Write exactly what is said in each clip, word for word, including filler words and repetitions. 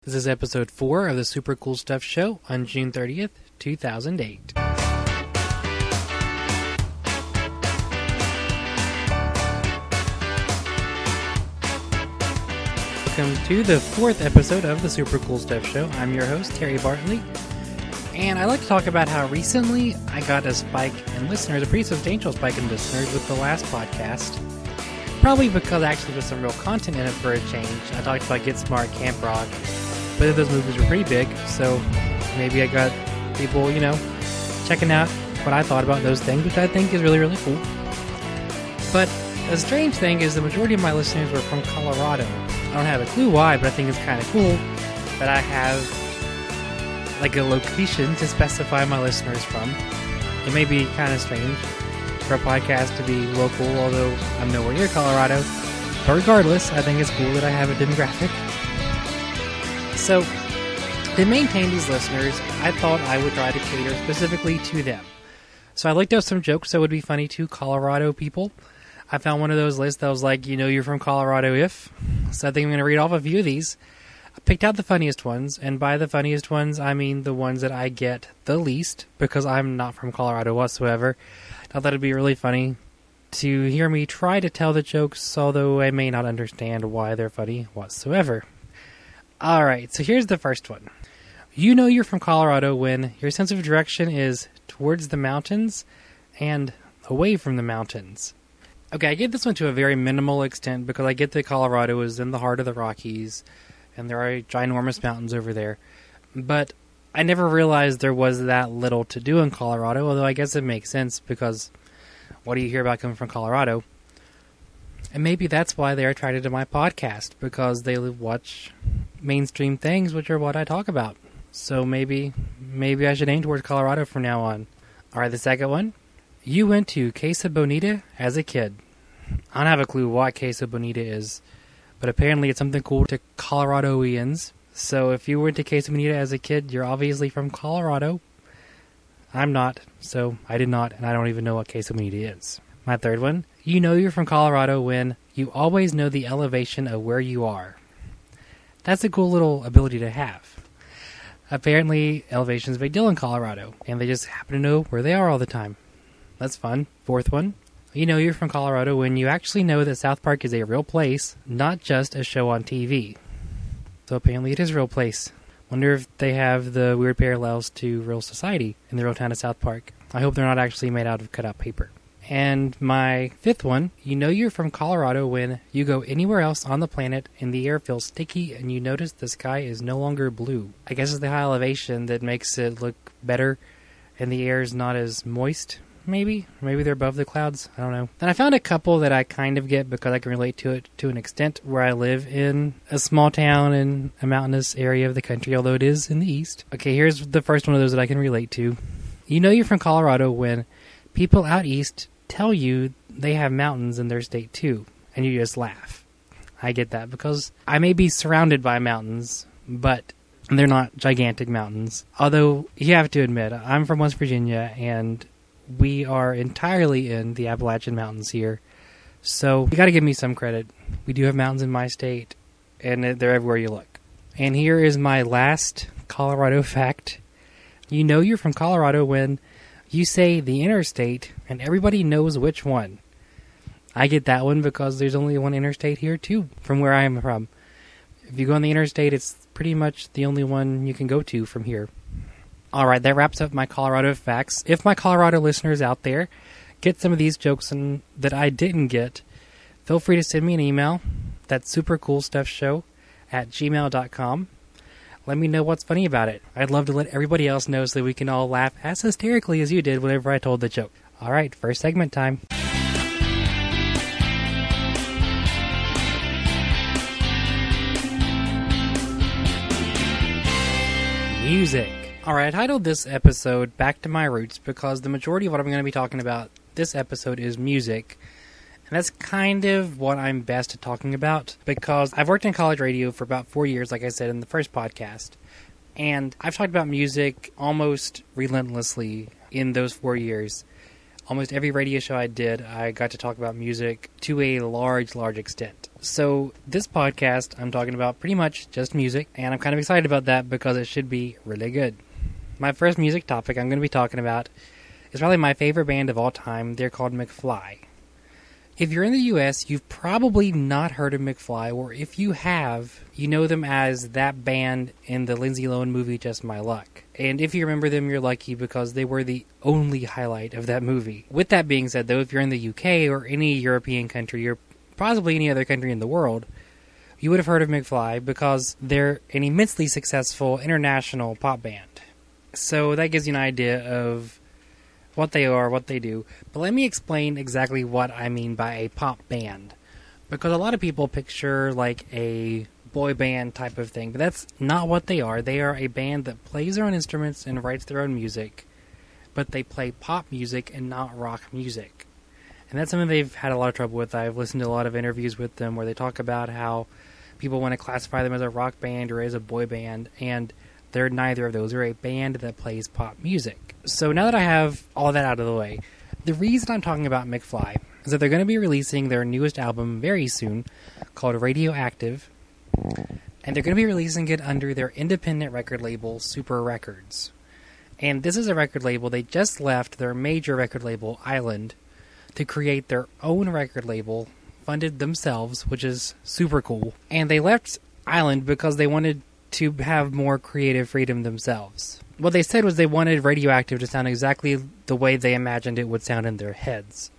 This is episode four of the Super Cool Stuff Show on June thirtieth, two thousand eight. Welcome to the fourth episode of the Super Cool Stuff Show. I'm your host, Terry Bartley, and I'd like to talk about how recently I got a spike in listeners, a pretty substantial spike in listeners with the last podcast. Probably because actually there's some real content in it for a change. I talked about Get Smart, Camp Rock. Both of those movies were pretty big, so maybe I got people, you know, checking out what I thought about those things, which I think is really, really cool. But the strange thing is the majority of my listeners were from Colorado. I don't have a clue why, but I think it's kind of cool that I have like a location to specify my listeners from. It may be kind of strange for a podcast to be local, although I'm nowhere near Colorado. But regardless, I think it's cool that I have a demographic. So, to maintain these listeners, I thought I would try to cater specifically to them. So I looked up some jokes that would be funny to Colorado people. I found one of those lists that was like, you know you're from Colorado if. So I think I'm going to read off a few of these. I picked out the funniest ones, and by the funniest ones, I mean the ones that I get the least, because I'm not from Colorado whatsoever. I thought that would be really funny to hear me try to tell the jokes, although I may not understand why they're funny whatsoever. Alright, so here's the first one. You know you're from Colorado when your sense of direction is towards the mountains and away from the mountains. Okay, I get this one to a very minimal extent because I get that Colorado is in the heart of the Rockies and there are ginormous mountains over there. But I never realized there was that little to do in Colorado, although I guess it makes sense because what do you hear about coming from Colorado? And maybe that's why they're attracted to my podcast, because they watch mainstream things, which are what I talk about. So maybe maybe I should aim towards Colorado from now on. Alright, the second one. You went to Casa Bonita as a kid. I don't have a clue what Casa Bonita is, but apparently it's something cool to Coloradoians. So if you went to Casa Bonita as a kid, you're obviously from Colorado. I'm not, so I did not, and I don't even know what Casa Bonita is. My third one. You know you're from Colorado when you always know the elevation of where you are. That's a cool little ability to have. Apparently, elevation is a big deal in Colorado, and they just happen to know where they are all the time. That's fun. Fourth one. You know you're from Colorado when you actually know that South Park is a real place, not just a show on T V. So apparently it is a real place. Wonder if they have the weird parallels to real society in the real town of South Park. I hope they're not actually made out of cut-out paper. And my fifth one, you know you're from Colorado when you go anywhere else on the planet and the air feels sticky and you notice the sky is no longer blue. I guess it's the high elevation that makes it look better and the air is not as moist, maybe? Maybe they're above the clouds, I don't know. Then I found a couple that I kind of get because I can relate to it to an extent where I live in a small town in a mountainous area of the country, although it is in the east. Okay, here's the first one of those that I can relate to. You know you're from Colorado when people out east tell you they have mountains in their state too, and you just laugh. I get that because I may be surrounded by mountains, but they're not gigantic mountains. Although, you have to admit, I'm from West Virginia, and we are entirely in the Appalachian Mountains here, so you gotta give me some credit. We do have mountains in my state, and they're everywhere you look. And here is my last Colorado fact. You know you're from Colorado when you say the interstate, and everybody knows which one. I get that one because there's only one interstate here, too, from where I am from. If you go on the interstate, it's pretty much the only one you can go to from here. Alright, that wraps up my Colorado facts. If my Colorado listeners out there get some of these jokes in, that I didn't get, feel free to send me an email. That's supercoolstuffshow at gmail dot com. Let me know what's funny about it. I'd love to let everybody else know so that we can all laugh as hysterically as you did whenever I told the joke. Alright, first segment time. Music. Alright, I titled this episode Back to My Roots because the majority of what I'm going to be talking about this episode is music. And that's kind of what I'm best at talking about because I've worked in college radio for about four years, like I said in the first podcast. And I've talked about music almost relentlessly in those four years. Almost every radio show I did, I got to talk about music to a large, large extent. So this podcast, I'm talking about pretty much just music, and I'm kind of excited about that because it should be really good. My first music topic I'm going to be talking about is probably my favorite band of all time. They're called McFly. If you're in the U S, you've probably not heard of McFly, or if you have, you know them as that band in the Lindsay Lohan movie Just My Luck. And if you remember them, you're lucky because they were the only highlight of that movie. With that being said, though, if you're in the U K or any European country, or possibly any other country in the world, you would have heard of McFly because they're an immensely successful international pop band. So that gives you an idea of what they are, what they do. But let me explain exactly what I mean by a pop band. Because a lot of people picture like a boy band type of thing, but that's not what they are. They are a band that plays their own instruments and writes their own music, but they play pop music and not rock music. And that's something they've had a lot of trouble with. I've listened to a lot of interviews with them where they talk about how people want to classify them as a rock band or as a boy band, and they're neither of those. They're a band that plays pop music. So now that I have all that out of the way, the reason I'm talking about McFly is that they're going to be releasing their newest album very soon called Radioactive, and they're going to be releasing it under their independent record label, Super Records. And this is a record label. They just left their major record label, Island, to create their own record label, funded themselves, which is super cool. And they left Island because they wanted to have more creative freedom themselves. What they said was they wanted Radioactive to sound exactly the way they imagined it would sound in their heads.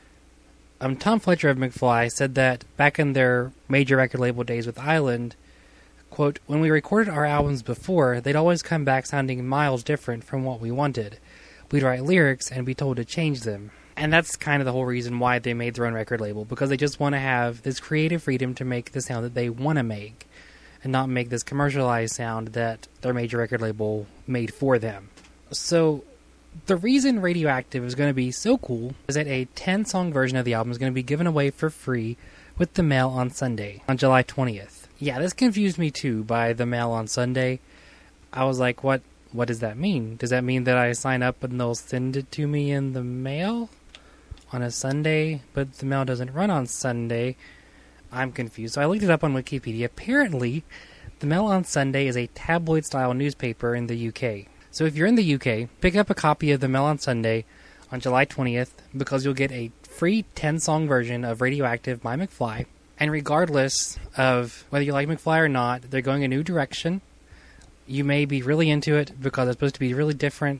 Um, Tom Fletcher of McFly said that back in their major record label days with Island, quote, "When we recorded our albums before, they'd always come back sounding miles different from what we wanted. We'd write lyrics and be told to change them." And that's kind of the whole reason why they made their own record label, because they just want to have this creative freedom to make the sound that they want to make, and not make this commercialized sound that their major record label made for them. So the reason Radioactive is going to be so cool is that a ten-song version of the album is going to be given away for free with the mail on Sunday, on July twentieth. Yeah, this confused me too by the mail on Sunday. I was like, what, what does that mean? Does that mean that I sign up and they'll send it to me in the mail on a Sunday, but the mail doesn't run on Sunday? I'm confused. So I looked it up on Wikipedia. Apparently, the Mail on Sunday is a tabloid-style newspaper in the U K. So if you're in the U K, pick up a copy of the Mail on Sunday on July twentieth because you'll get a free ten-song version of Radioactive by McFly. And regardless of whether you like McFly or not, they're going a new direction. You may be really into it because it's supposed to be really different.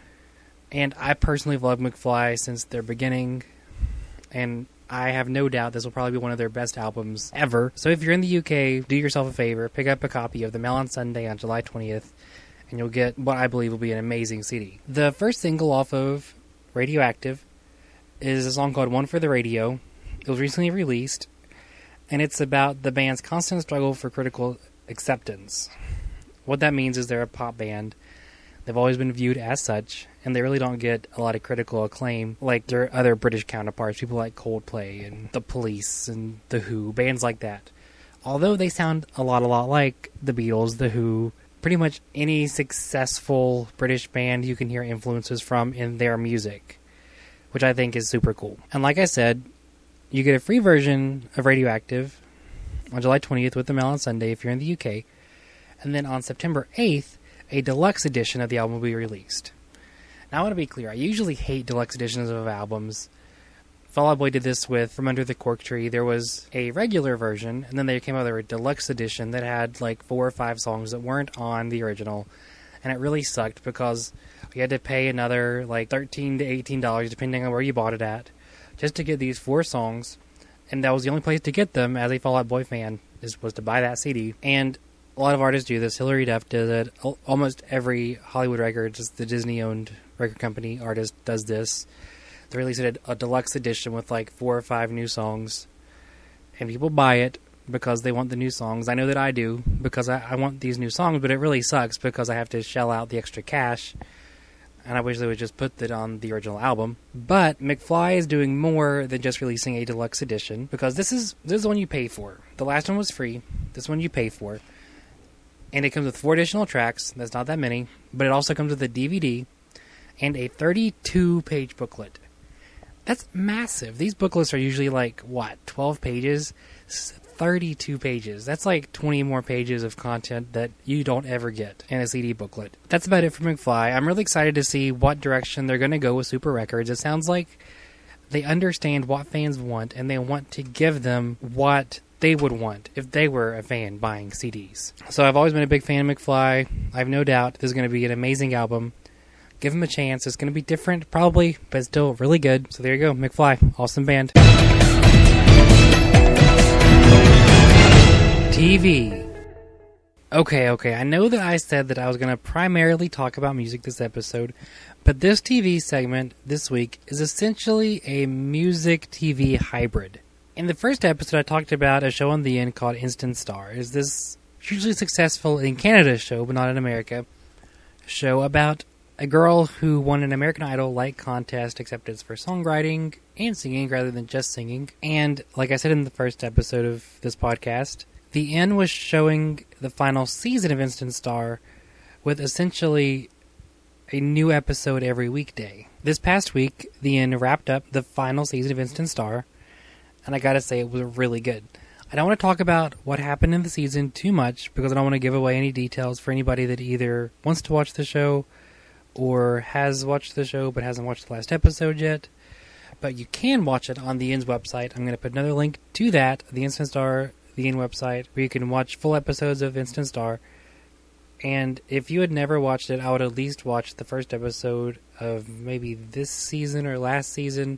And I personally love McFly since their beginning. And I have no doubt this will probably be one of their best albums ever. So if you're in the U K, do yourself a favor, pick up a copy of The Mail on Sunday on July twentieth, and you'll get what I believe will be an amazing C D. The first single off of Radioactive is a song called One for the Radio. It was recently released, and it's about the band's constant struggle for critical acceptance. What that means is they're a pop band. They've always been viewed as such, and they really don't get a lot of critical acclaim like their other British counterparts, people like Coldplay and The Police and The Who, bands like that. Although they sound a lot, a lot like The Beatles, The Who, pretty much any successful British band you can hear influences from in their music, which I think is super cool. And like I said, you get a free version of Radioactive on July twentieth with the Mail on Sunday if you're in the U K, and then on September eighth, a deluxe edition of the album will be released. Now, I want to be clear, I usually hate deluxe editions of albums. Fall Out Boy did this with From Under the Cork Tree. There was a regular version, and then they came out with a deluxe edition that had like four or five songs that weren't on the original, and it really sucked because you had to pay another like thirteen to eighteen dollars, depending on where you bought it at, just to get these four songs, and that was the only place to get them as a Fall Out Boy fan, is was to buy that C D. And a lot of artists do this. Hilary Duff does it. Almost every Hollywood Records, the Disney-owned record company artist, does this. They release it a deluxe edition with like four or five new songs, and people buy it because they want the new songs. I know that I do because I, I want these new songs, but it really sucks because I have to shell out the extra cash, and I wish they would just put that on the original album. But McFly is doing more than just releasing a deluxe edition, because this is this is the one you pay for. The last one was free. This one you pay for. And it comes with four additional tracks. That's not that many. But it also comes with a D V D and a thirty-two page booklet. That's massive. These booklets are usually like, what, twelve pages? thirty-two pages. That's like twenty more pages of content that you don't ever get in a C D booklet. That's about it for McFly. I'm really excited to see what direction they're going to go with Super Records. It sounds like they understand what fans want, and they want to give them what they would want if they were a fan buying C Ds. So I've always been a big fan of McFly. I have no doubt this is going to be an amazing album. Give them a chance. It's going to be different, probably, but it's still really good. So there you go, McFly. Awesome band. T V. Okay, okay, I know that I said that I was going to primarily talk about music this episode, but this T V segment this week is essentially a music T V hybrid. In the first episode, I talked about a show on the end called Instant Star. It's this hugely successful in Canada show, but not in America, show about a girl who won an American Idol-like contest, except it's for songwriting and singing rather than just singing. And like I said in the first episode of this podcast, the end was showing the final season of Instant Star with essentially a new episode every weekday. This past week, the end wrapped up the final season of Instant Star, and I gotta say it was really good. I don't want to talk about what happened in the season too much because I don't want to give away any details for anybody that either wants to watch the show or has watched the show but hasn't watched the last episode yet. But you can watch it on the End's website. I'm going to put another link to that, the Instant Star, the End website, where you can watch full episodes of Instant Star. And if you had never watched it, I would at least watch the first episode of maybe this season or last season.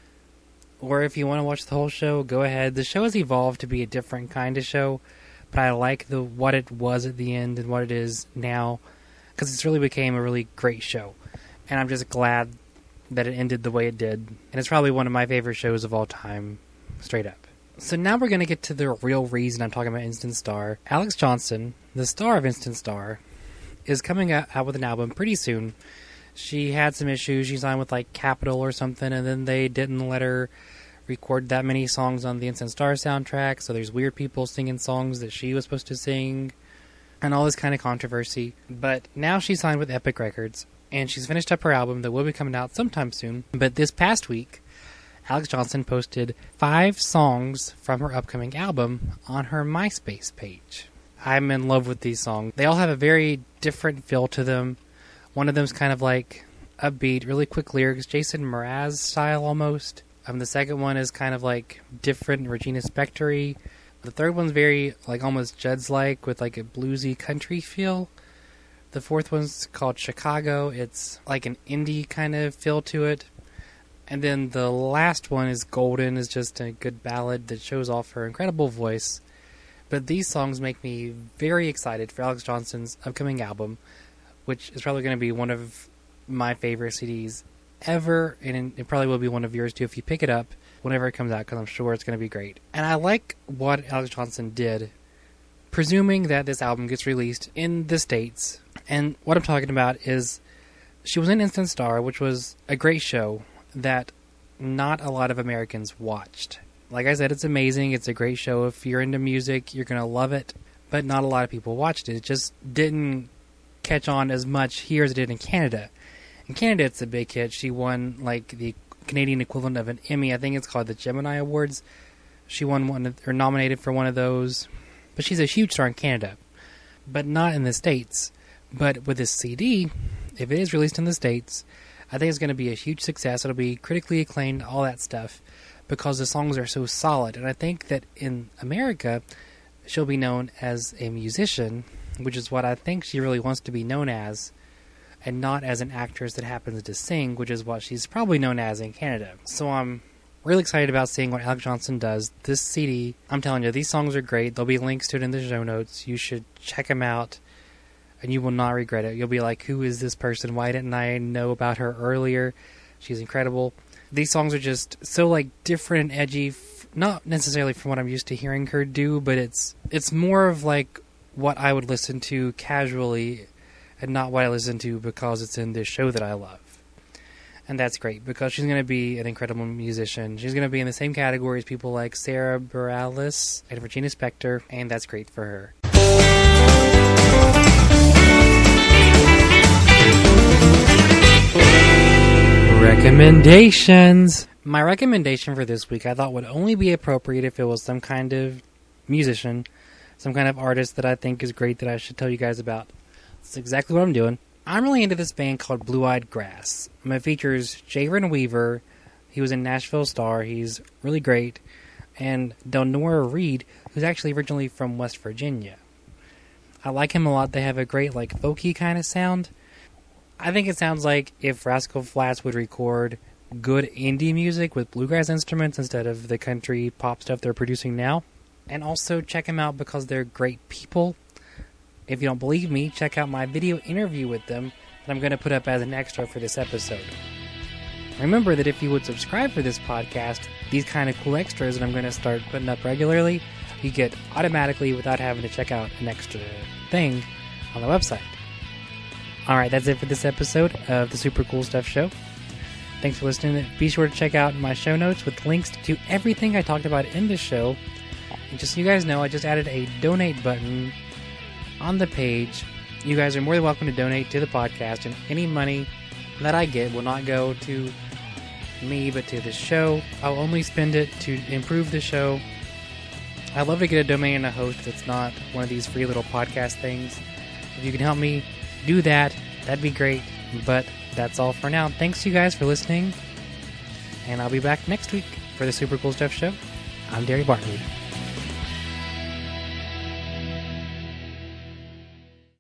Or if you want to watch the whole show, go ahead. The show has evolved to be a different kind of show, but I like the what it was at the end and what it is now, because it's really became a really great show. And I'm just glad that it ended the way it did. And it's probably one of my favorite shows of all time, straight up. So now we're going to get to the real reason I'm talking about Instant Star. Alex Johnson, the star of Instant Star, is coming out with an album pretty soon. She had some issues. She signed with like Capitol or something, and then they didn't let her record that many songs on the Instant Star soundtrack. So there's weird people singing songs that she was supposed to sing, and all this kind of controversy. But now she's signed with Epic Records, and she's finished up her album that will be coming out sometime soon. But this past week, Alex Johnson posted five songs from her upcoming album on her MySpace page. I'm in love with these songs. They all have a very different feel to them. One of them's kind of like upbeat, really quick lyrics, Jason Mraz style almost. Um, the second one is kind of like different, Regina Spektor-y. The third one's very like almost Judd's-like with like a bluesy country feel. The fourth one's called Chicago. It's like an indie kind of feel to it. And then the last one is Golden, is just a good ballad that shows off her incredible voice. But these songs make me very excited for Alex Johnson's upcoming album, which is probably going to be one of my favorite C Ds ever, and it probably will be one of yours too if you pick it up whenever it comes out, because I'm sure it's going to be great. And I like what Alex Johnson did, presuming that this album gets released in the States. And what I'm talking about is she was in Instant Star, which was a great show that not a lot of Americans watched. Like I said, it's amazing. It's a great show. If you're into music, you're going to love it. But not a lot of people watched it. It just didn't catch on as much here as it did in Canada. In Canada, it's a big hit. She won like the Canadian equivalent of an Emmy. I think it's called the Gemini Awards. She won one, or nominated for one of those. But she's a huge star in Canada, but not in the States. But with this C D, if it is released in the States, I think it's going to be a huge success. It'll be critically acclaimed, all that stuff, because the songs are so solid. And I think that in America, she'll be known as a musician, which is what I think she really wants to be known as, and not as an actress that happens to sing, which is what she's probably known as in Canada. So I'm really excited about seeing what Alex Johnson does. This C D, I'm telling you, these songs are great. There'll be links to it in the show notes. You should check them out, and you will not regret it. You'll be like, who is this person? Why didn't I know about her earlier? She's incredible. These songs are just so like different and edgy, f- not necessarily from what I'm used to hearing her do, but it's it's more of like what I would listen to casually, and not what I listen to because it's in this show that I love. And that's great, because she's going to be an incredible musician. She's going to be in the same category as people like Sarah Bareilles and Regina Spektor, and that's great for her. Recommendations! My recommendation for this week I thought would only be appropriate if it was some kind of musician, some kind of artist that I think is great that I should tell you guys about. That's exactly what I'm doing. I'm really into this band called Blue Eyed Grass. Um, it features Jaron Weaver. He was in Nashville Star. He's really great. And Delnora Reed, who's actually originally from West Virginia. I like him a lot. They have a great, like, folky kind of sound. I think it sounds like if Rascal Flatts would record good indie music with bluegrass instruments instead of the country pop stuff they're producing now. And also check them out because they're great people. If you don't believe me, check out my video interview with them that I'm going to put up as an extra for this episode. Remember that if you would subscribe for this podcast, these kind of cool extras that I'm going to start putting up regularly, you get automatically without having to check out an extra thing on the website. Alright, that's it for this episode of the Super Cool Stuff Show. Thanks for listening. Be sure to check out my show notes with links to everything I talked about in this show. And just so you guys know, I just added a donate button on the page. You guys are more than welcome to donate to the podcast, and any money that I get will not go to me, but to the show. I'll only spend it to improve the show. I'd love to get a domain and a host that's not one of these free little podcast things. If you can help me do that, that'd be great. But that's all for now. Thanks you guys for listening, and I'll be back next week for the Super Cool Stuff Show. I'm Derry Bartley.